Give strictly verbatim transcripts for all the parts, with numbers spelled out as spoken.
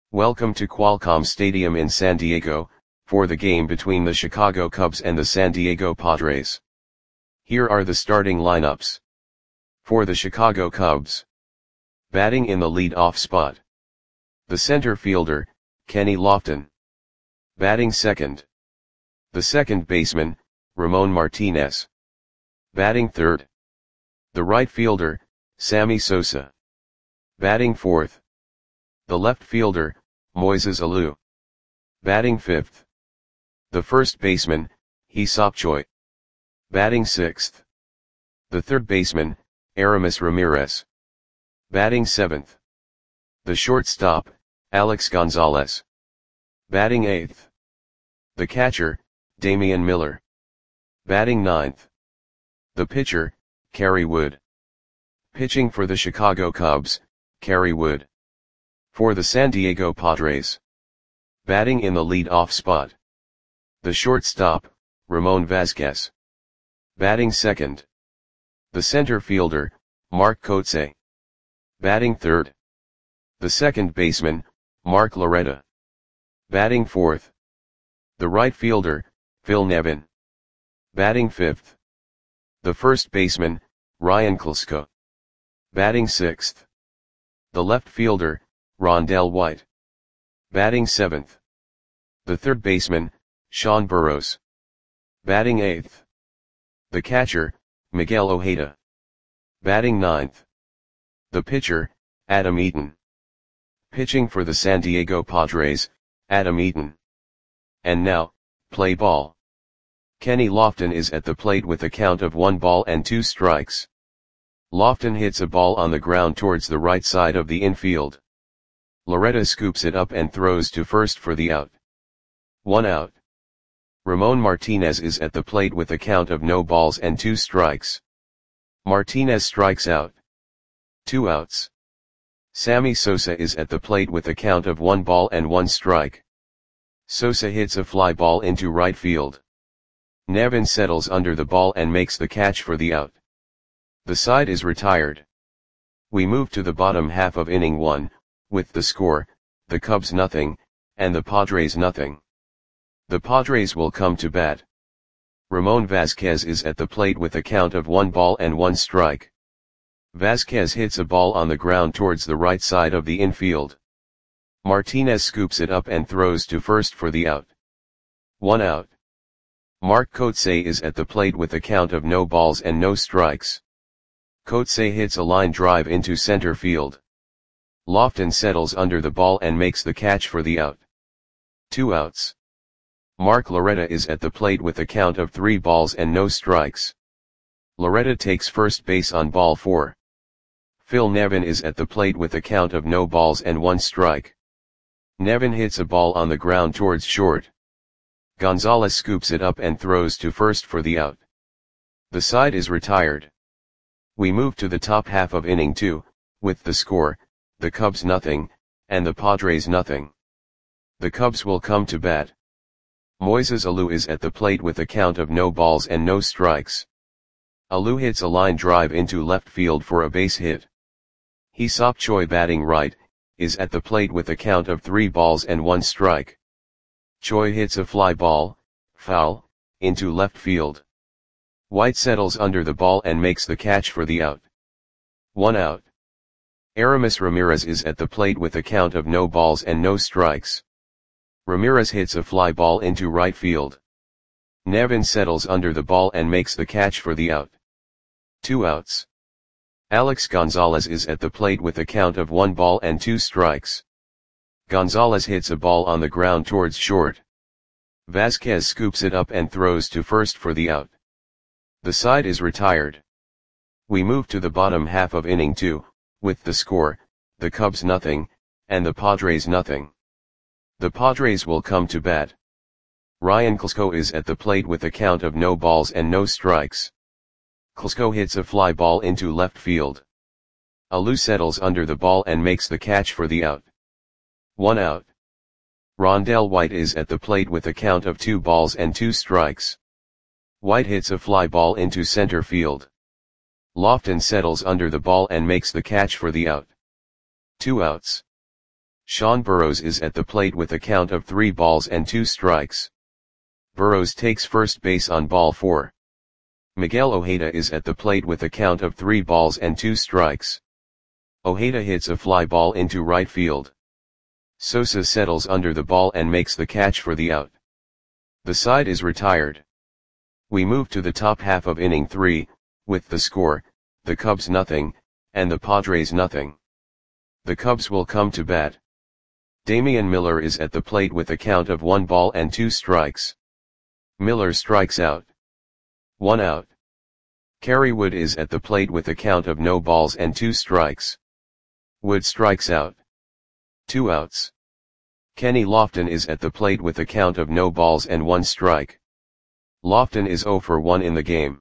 Welcome to Qualcomm Stadium in San Diego, for the game between the Chicago Cubs and the San Diego Padres. Here are the starting lineups. For the Chicago Cubs. Batting in the lead-off spot. The center fielder, Kenny Lofton. Batting second. The second baseman, Ramon Martinez. Batting third. The right fielder, Sammy Sosa. Batting fourth. The left fielder, Moises Alou. Batting fifth. The first baseman, Hee-Seop Choi. Batting sixth. The third baseman, Aramis Ramirez. Batting seventh. The shortstop, Alex Gonzalez. Batting eighth. The catcher, Damian Miller. Batting ninth. The pitcher, Kerry Wood. Pitching for the Chicago Cubs, Kerry Wood. For the San Diego Padres. Batting in the lead-off spot. The shortstop, Ramon Vazquez. Batting second. The center fielder, Mark Kotsay. Batting third. The second baseman, Mark Loretta. Batting fourth. The right fielder, Phil Nevin. Batting fifth. The first baseman, Ryan Klesko. Batting sixth. The left fielder, Rondell White. Batting seventh. The third baseman, Sean Burrows. Batting eighth. The catcher, Miguel Ojeda. Batting ninth. The pitcher, Adam Eaton. Pitching for the San Diego Padres, Adam Eaton. And now, play ball. Kenny Lofton is at the plate with a count of one ball and two strikes. Lofton hits a ball on the ground towards the right side of the infield. Loretta scoops it up and throws to first for the out. One out. Ramon Martinez is at the plate with a count of no balls and two strikes. Martinez strikes out. Two outs. Sammy Sosa is at the plate with a count of one ball and one strike. Sosa hits a fly ball into right field. Nevin settles under the ball and makes the catch for the out. The side is retired. We move to the bottom half of inning one, with the score, the Cubs nothing, and the Padres nothing. The Padres will come to bat. Ramon Vazquez is at the plate with a count of one ball and one strike. Vazquez hits a ball on the ground towards the right side of the infield. Martinez scoops it up and throws to first for the out. One out. Mark Kotsay is at the plate with a count of no balls and no strikes. Kotsay hits a line drive into center field. Lofton settles under the ball and makes the catch for the out. Two outs. Mark Loretta is at the plate with a count of three balls and no strikes. Loretta takes first base on ball four. Phil Nevin is at the plate with a count of no balls and one strike. Nevin hits a ball on the ground towards short. Gonzalez scoops it up and throws to first for the out. The side is retired. We move to the top half of inning two, with the score, the Cubs nothing, and the Padres nothing. The Cubs will come to bat. Moises Alou is at the plate with a count of no balls and no strikes. Alou hits a line drive into left field for a base hit. Hee-Seop Choi, batting right, is at the plate with a count of three balls and one strike. Choi hits a fly ball, foul, into left field. White settles under the ball and makes the catch for the out. One out. Aramis Ramirez is at the plate with a count of no balls and no strikes. Ramirez hits a fly ball into right field. Nevin settles under the ball and makes the catch for the out. Two outs. Alex Gonzalez is at the plate with a count of one ball and two strikes. Gonzalez hits a ball on the ground towards short. Vazquez scoops it up and throws to first for the out. The side is retired. We move to the bottom half of inning two, with the score, the Cubs nothing, and the Padres nothing. The Padres will come to bat. Ryan Klesko is at the plate with a count of no balls and no strikes. Klesko hits a fly ball into left field. Alou settles under the ball and makes the catch for the out. One out. Rondell White is at the plate with a count of two balls and two strikes. White hits a fly ball into center field. Lofton settles under the ball and makes the catch for the out. Two outs. Sean Burrows is at the plate with a count of three balls and two strikes. Burrows takes first base on ball four. Miguel Ojeda is at the plate with a count of three balls and two strikes. Ojeda hits a fly ball into right field. Sosa settles under the ball and makes the catch for the out. The side is retired. We move to the top half of inning three, with the score, the Cubs nothing, and the Padres nothing. The Cubs will come to bat. Damian Miller is at the plate with a count of one ball and two strikes. Miller strikes out. One out. Kerry Wood is at the plate with a count of no balls and two strikes. Wood strikes out. Two outs. Kenny Lofton is at the plate with a count of no balls and one strike. Lofton is zero for one in the game.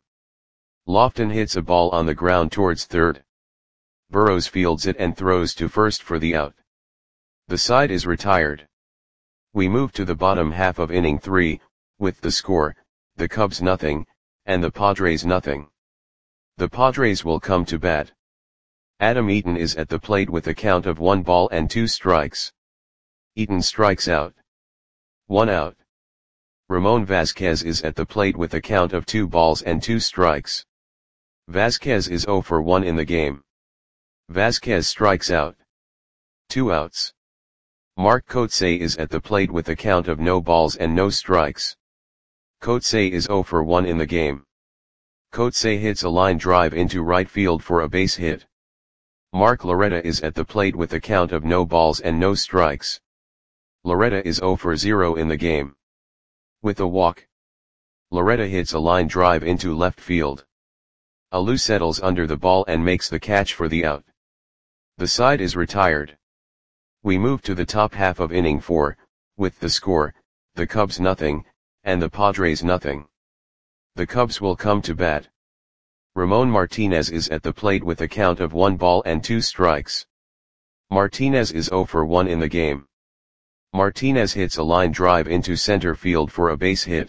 Lofton hits a ball on the ground towards third. Burrows fields it and throws to first for the out. The side is retired. We move to the bottom half of inning three, with the score, the Cubs nothing, and the Padres nothing. The Padres will come to bat. Adam Eaton is at the plate with a count of one ball and two strikes. Eaton strikes out. One out. Ramon Vasquez is at the plate with a count of two balls and two strikes. Vasquez is zero for one in the game. Vasquez strikes out. Two outs. Mark Kotsay is at the plate with a count of no balls and no strikes. Kotsay is zero for one in the game. Kotsay hits a line drive into right field for a base hit. Mark Loretta is at the plate with a count of no balls and no strikes. Loretta is zero for zero in the game. With a walk, Loretta hits a line drive into left field. Alou settles under the ball and makes the catch for the out. The side is retired. We move to the top half of inning four, with the score, the Cubs nothing, and the Padres nothing. The Cubs will come to bat. Ramon Martinez is at the plate with a count of one ball and two strikes. Martinez is zero for one in the game. Martinez hits a line drive into center field for a base hit.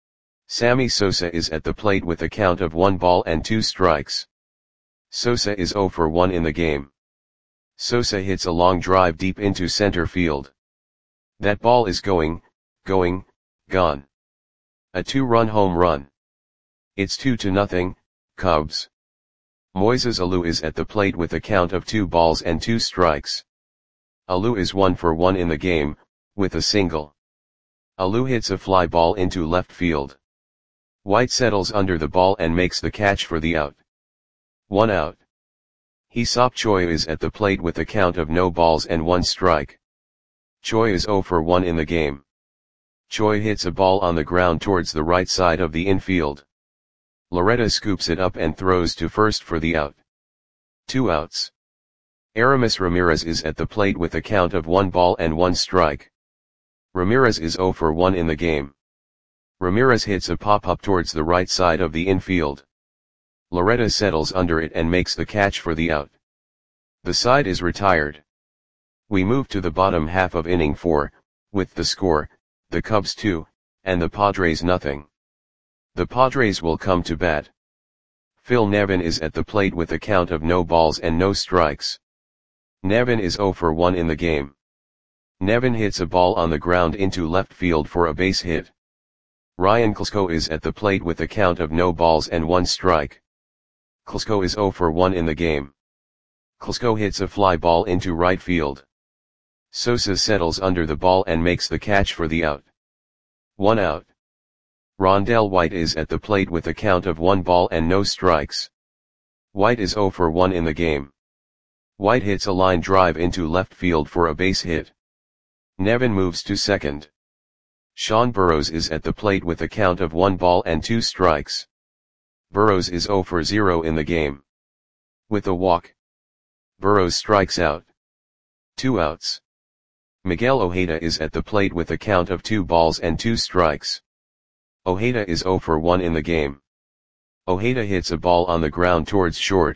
Sammy Sosa is at the plate with a count of one ball and two strikes. Sosa is zero for one in the game. Sosa hits a long drive deep into center field. That ball is going, going, gone. A two-run home run. It's two to nothing, Cubs. Moises Alou is at the plate with a count of two balls and two strikes. Alou is one for one in the game, with a single. Alou hits a fly ball into left field. White settles under the ball and makes the catch for the out. One out. Hee-Seop Choi is at the plate with a count of no balls and one strike. Choi is zero for one in the game. Choi hits a ball on the ground towards the right side of the infield. Loretta scoops it up and throws to first for the out. Two outs. Aramis Ramirez is at the plate with a count of one ball and one strike. Ramirez is zero for one in the game. Ramirez hits a pop-up towards the right side of the infield. Loretta settles under it and makes the catch for the out. The side is retired. We move to the bottom half of inning four, with the score, the Cubs two, and the Padres nothing. The Padres will come to bat. Phil Nevin is at the plate with a count of no balls and no strikes. Nevin is zero for one in the game. Nevin hits a ball on the ground into left field for a base hit. Ryan Klesko is at the plate with a count of no balls and one strike. Klesko is zero for one in the game. Klesko hits a fly ball into right field. Sosa settles under the ball and makes the catch for the out. One out. Rondell White is at the plate with a count of one ball and no strikes. White is zero for one in the game. White hits a line drive into left field for a base hit. Nevin moves to second. Sean Burrows is at the plate with a count of one ball and two strikes. Burrows is zero for zero in the game. With a walk, Burrows strikes out. Two outs. Miguel Ojeda is at the plate with a count of two balls and two strikes. Ojeda is zero for one in the game. Ojeda hits a ball on the ground towards short.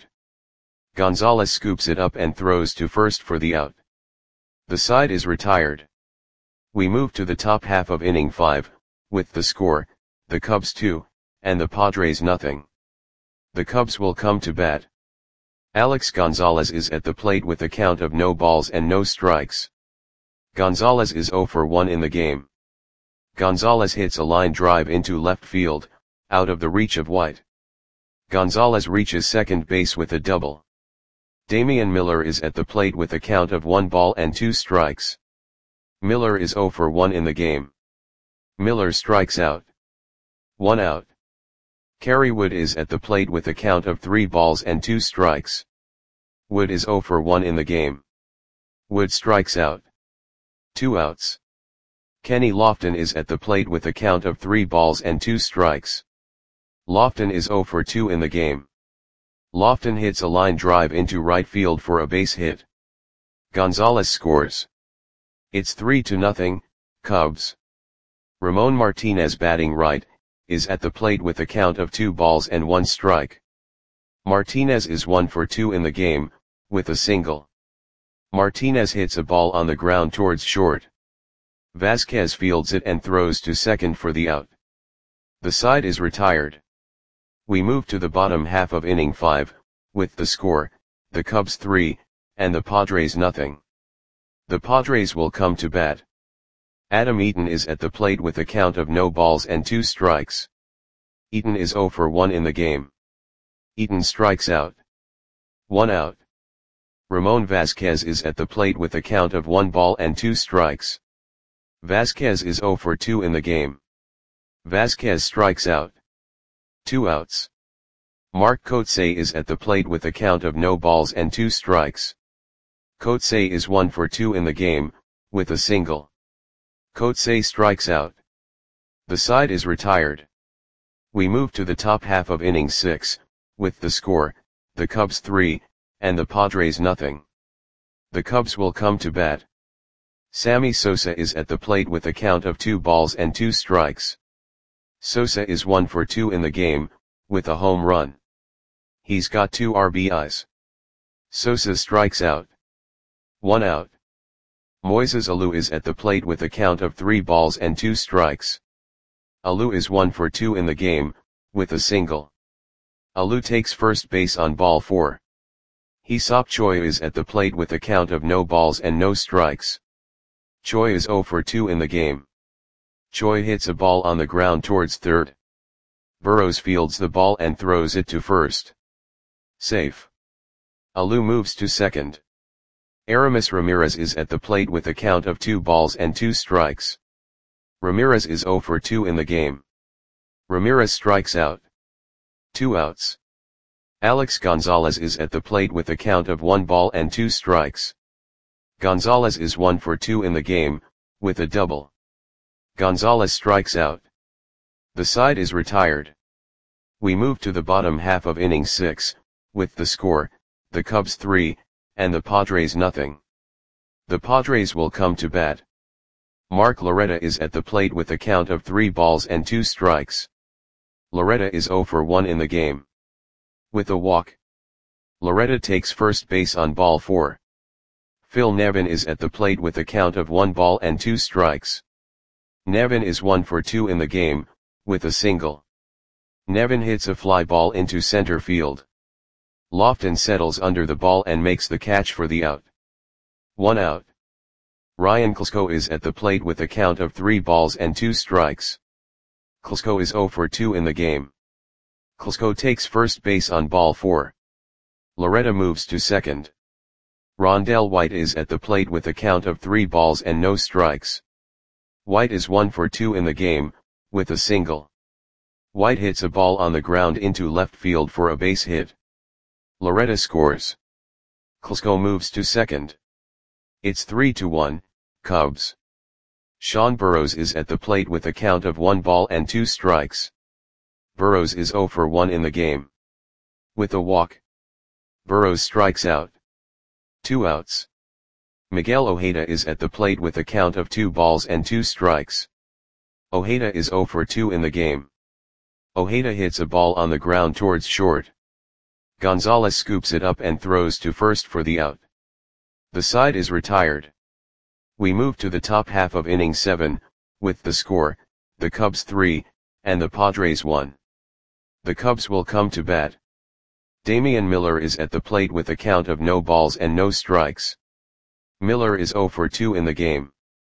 Gonzalez scoops it up and throws to first for the out. The side is retired. We move to the top half of inning five, with the score, the Cubs two, and the Padres nothing. The Cubs will come to bat. Alex Gonzalez is at the plate with a count of no balls and no strikes. Gonzalez is zero for one in the game. Gonzalez hits a line drive into left field, out of the reach of White. Gonzalez reaches second base with a double. Damian Miller is at the plate with a count of one ball and two strikes. Miller is zero for one in the game. Miller strikes out. One out. Kerry Wood is at the plate with a count of three balls and two strikes. Wood is zero for one in the game. Wood strikes out. Two outs. Kenny Lofton is at the plate with a count of three balls and two strikes. Lofton is zero for two in the game. Lofton hits a line drive into right field for a base hit. Gonzalez scores. It's three to nothing, Cubs. Ramon Martinez, batting right, is at the plate with a count of two balls and one strike. Martinez is one for two in the game, with a single. Martinez hits a ball on the ground towards short. Vasquez fields it and throws to second for the out. The side is retired. We move to the bottom half of inning five, with the score, the Cubs three, and the Padres nothing. The Padres will come to bat. Adam Eaton is at the plate with a count of no balls and two strikes. Eaton is zero for one in the game. Eaton strikes out. One out. Ramon Vasquez is at the plate with a count of one ball and two strikes. Vasquez is zero for two in the game. Vasquez strikes out. Two outs. Mark Kotsay is at the plate with a count of no balls and two strikes. Kotsay is one for two in the game, with a single. Kotsay strikes out. The side is retired. We move to the top half of inning six, with the score, the Cubs three, and the Padres nothing. The Cubs will come to bat. Sammy Sosa is at the plate with a count of two balls and two strikes. Sosa is one for two in the game, with a home run. He's got two R B Is. Sosa strikes out. One out. Moises Alou is at the plate with a count of three balls and two strikes. Alou is one for two in the game, with a single. Alou takes first base on ball four. Hee-Seop Choi is at the plate with a count of no balls and no strikes. Choi is zero for two in the game. Choi hits a ball on the ground towards third. Burrows fields the ball and throws it to first. Safe. Alou moves to second. Aramis Ramirez is at the plate with a count of two balls and two strikes. Ramirez is zero for two in the game. Ramirez strikes out. Two outs. Alex Gonzalez is at the plate with a count of one ball and two strikes. Gonzalez is one for two in the game, with a double. Gonzalez strikes out. The side is retired. We move to the bottom half of inning six, with the score, the Cubs three, and the Padres nothing. The Padres will come to bat. Mark Loretta is at the plate with a count of three balls and two strikes. Loretta is zero for one in the game. With a walk. Loretta takes first base on ball four. Phil Nevin is at the plate with a count of one ball and two strikes. Nevin is one for two in the game, with a single. Nevin hits a fly ball into center field. Lofton settles under the ball and makes the catch for the out. One out. Ryan Klesko is at the plate with a count of three balls and two strikes. Klesko is zero for two in the game. Klesko takes first base on ball four. Loretta moves to second. Rondell White is at the plate with a count of three balls and no strikes. White is one for two in the game, with a single. White hits a ball on the ground into left field for a base hit. Loretta scores. Klesko moves to second. It's three to one, Cubs. Sean Burrows is at the plate with a count of one ball and two strikes. Burrows is zero for one in the game. With a walk. Burrows strikes out. Two outs. Miguel Ojeda is at the plate with a count of two balls and two strikes. Ojeda is zero for two in the game. Ojeda hits a ball on the ground towards short. Gonzalez scoops it up and throws to first for the out. The side is retired. We move to the top half of inning seven, with the score, the Cubs three, and the Padres one. The Cubs will come to bat. Damian Miller is at the plate with a count of no balls and no strikes. Miller is zero for two in the game.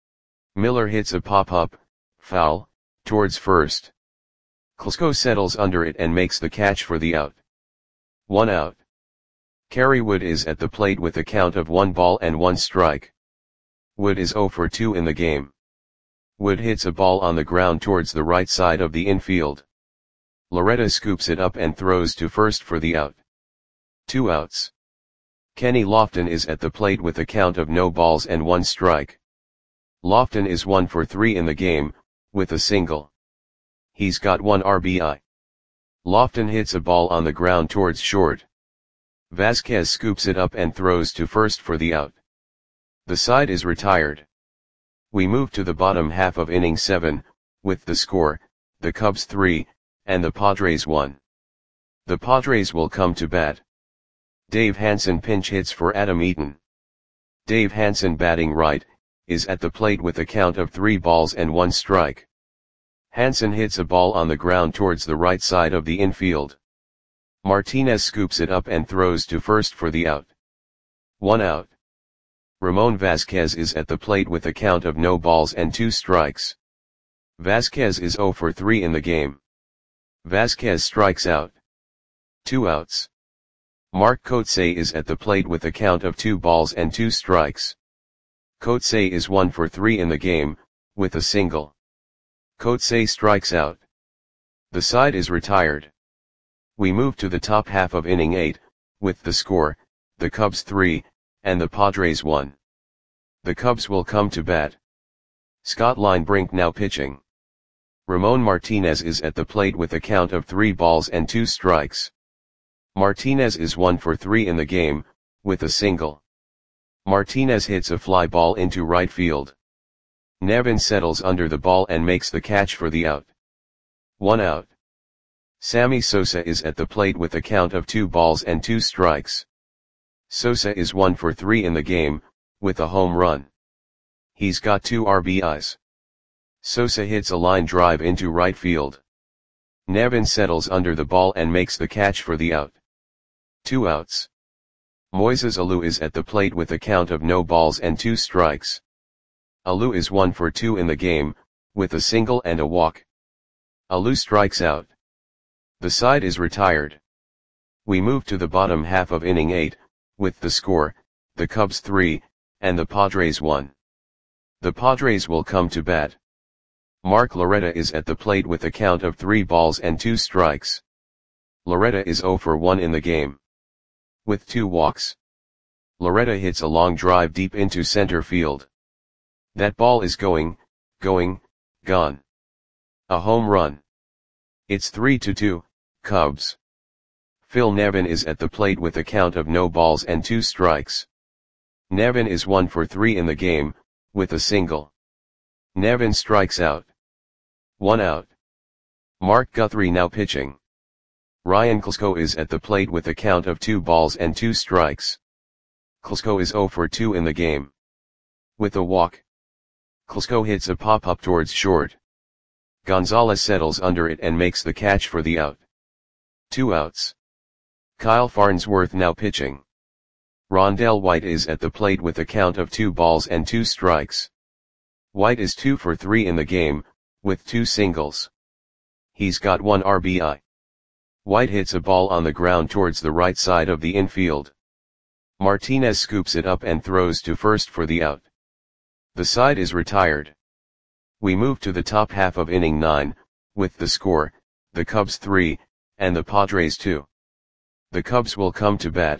Miller hits a pop-up, foul, towards first. Klesko settles under it and makes the catch for the out. One out. Kerry Wood is at the plate with a count of one ball and one strike. Wood is zero for two in the game. Wood hits a ball on the ground towards the right side of the infield. Loretta scoops it up and throws to first for the out. Two outs. Kenny Lofton is at the plate with a count of no balls and one strike. Lofton is one for three in the game, with a single. He's got one R B I. Lofton hits a ball on the ground towards short. Vasquez scoops it up and throws to first for the out. The side is retired. We move to the bottom half of inning seven, with the score, the Cubs three, and the Padres one. The Padres will come to bat. Dave Hansen pinch hits for Adam Eaton. Dave Hansen, batting right, is at the plate with a count of three balls and one strike. Hansen hits a ball on the ground towards the right side of the infield. Martinez scoops it up and throws to first for the out. One out. Ramon Vasquez is at the plate with a count of no balls and two strikes. Vasquez is zero for three in the game. Vasquez strikes out. Two outs. Mark Kotsay is at the plate with a count of two balls and two strikes. Kotsay is one for three in the game, with a single. Kotsay strikes out. The side is retired. We move to the top half of inning eight, with the score, the Cubs three, and the Padres one. The Cubs will come to bat. Scott Linebrink now pitching. Ramon Martinez is at the plate with a count of three balls and two strikes. Martinez is one for three in the game, with a single. Martinez hits a fly ball into right field. Nevin settles under the ball and makes the catch for the out. One out. Sammy Sosa is at the plate with a count of two balls and two strikes. Sosa is one for three in the game, with a home run. He's got two R B Is. Sosa hits a line drive into right field. Nevin settles under the ball and makes the catch for the out. Two outs. Moises Alou is at the plate with a count of no balls and two strikes. Alou is one for two in the game, with a single and a walk. Alou strikes out. The side is retired. We move to the bottom half of inning eight, with the score, the Cubs three, and the Padres one. The Padres will come to bat. Mark Loretta is at the plate with a count of three balls and two strikes. Loretta is zero for one in the game. With two walks. Loretta hits a long drive deep into center field. That ball is going, going, gone. A home run. It's three to two, Cubs. Phil Nevin is at the plate with a count of no balls and two strikes. Nevin is one for three in the game, with a single. Nevin strikes out. One out. Mark Guthrie now pitching. Ryan Klesko is at the plate with a count of two balls and two strikes. Klesko is zero for two in the game. With a walk. Klesko hits a pop-up towards short. Gonzalez settles under it and makes the catch for the out. Two outs. Kyle Farnsworth now pitching. Rondell White is at the plate with a count of two balls and two strikes. White is two for three in the game, with two singles. He's got one R B I. White hits a ball on the ground towards the right side of the infield. Martinez scoops it up and throws to first for the out. The side is retired. We move to the top half of inning nine, with the score, the Cubs three, and the Padres two. The Cubs will come to bat.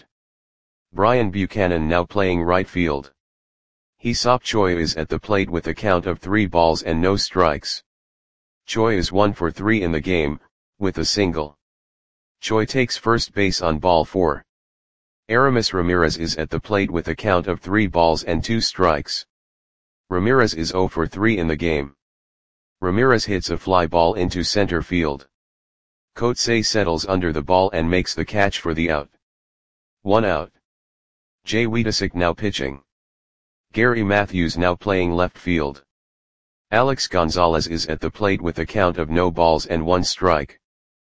Brian Buchanan now playing right field. Hee-Seop Choi is at the plate with a count of three balls and no strikes. Choi is one for three in the game, with a single. Choi takes first base on ball four. Aramis Ramirez is at the plate with a count of three balls and two strikes. Ramirez is zero for three in the game. Ramirez hits a fly ball into center field. Kotsay settles under the ball and makes the catch for the out. One out. Jay Wiedesick now pitching. Gary Matthews now playing left field. Alex Gonzalez is at the plate with a count of no balls and one strike.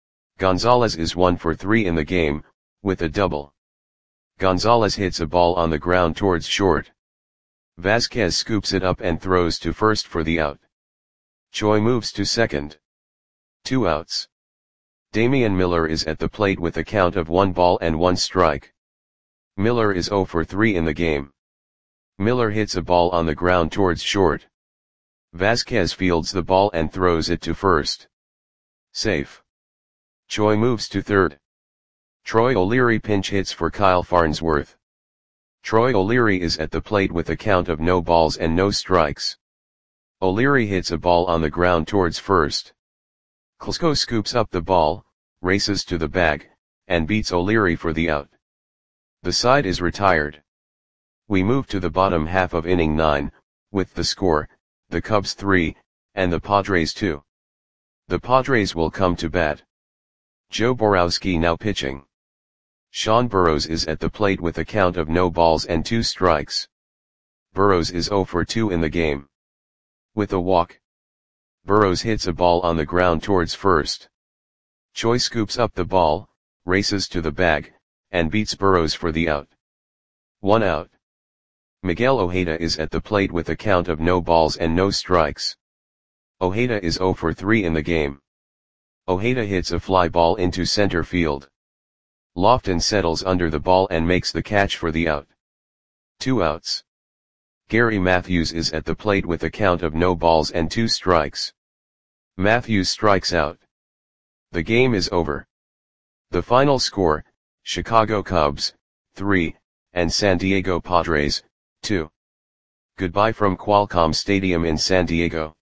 Gonzalez is one for three in the game, with a double. Gonzalez hits a ball on the ground towards short. Vasquez scoops it up and throws to first for the out. Choi moves to second. Two outs. Damian Miller is at the plate with a count of one ball and one strike. Miller is zero for three in the game. Miller hits a ball on the ground towards short. Vasquez fields the ball and throws it to first. Safe. Choi moves to third. Troy O'Leary pinch hits for Kyle Farnsworth. Troy O'Leary is at the plate with a count of no balls and no strikes. O'Leary hits a ball on the ground towards first. Klesko scoops up the ball, races to the bag, and beats O'Leary for the out. The side is retired. We move to the bottom half of inning nine, with the score, the Cubs three, and the Padres two. The Padres will come to bat. Joe Borowski now pitching. Sean Burrows is at the plate with a count of no balls and two strikes. Burrows is zero for two in the game. With a walk. Burrows hits a ball on the ground towards first. Choi scoops up the ball, races to the bag, and beats Burrows for the out. One out. Miguel Ojeda is at the plate with a count of no balls and no strikes. Ojeda is zero for three in the game. Ojeda hits a fly ball into center field. Lofton settles under the ball and makes the catch for the out. Two outs. Gary Matthews is at the plate with a count of no balls and two strikes. Matthews strikes out. The game is over. The final score, Chicago Cubs, three, and San Diego Padres, two. Goodbye from Qualcomm Stadium in San Diego.